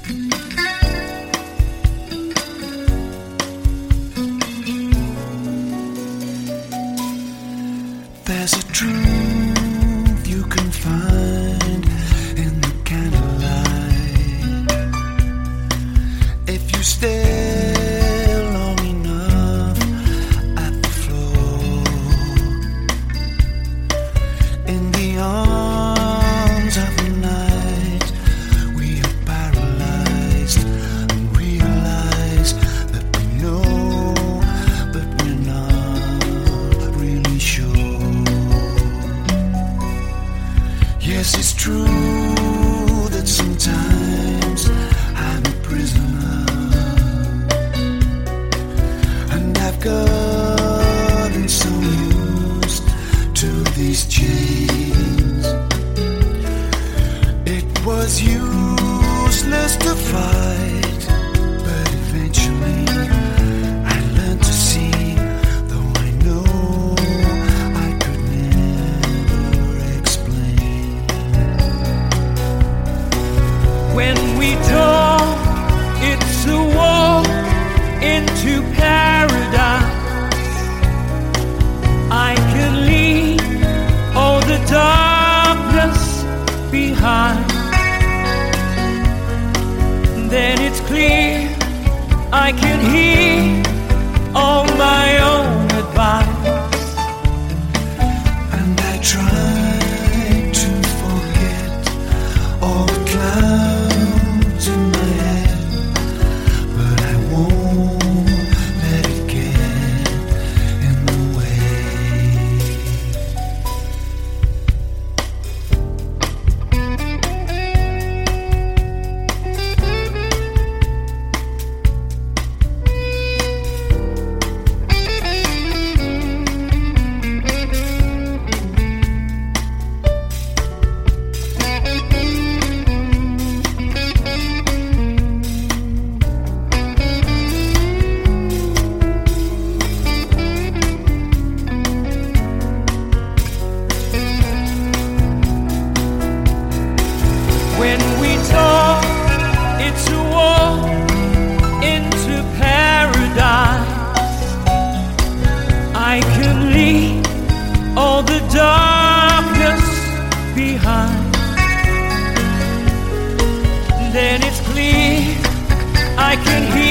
There's a truth you can find in the candlelight if you stare long enough at the floor. In the arms of the night, we are paralyzed and realize that we know, but we're not really sure. Yes, it's true that sometimes I'm a prisoner, and I've gotten so used to these chains. It was useless to fight, but eventually I learned to see, though I know I could never explain. When we talk, it's a walk into paradise. I can leave all the darkness behind. Then it's clear I can hear all my own advice. And I try to forget all the clouds in my head, but I won't let it get in the way. When we talk, it's a walk into paradise. I can leave all the darkness behind. Then it's clear I can hear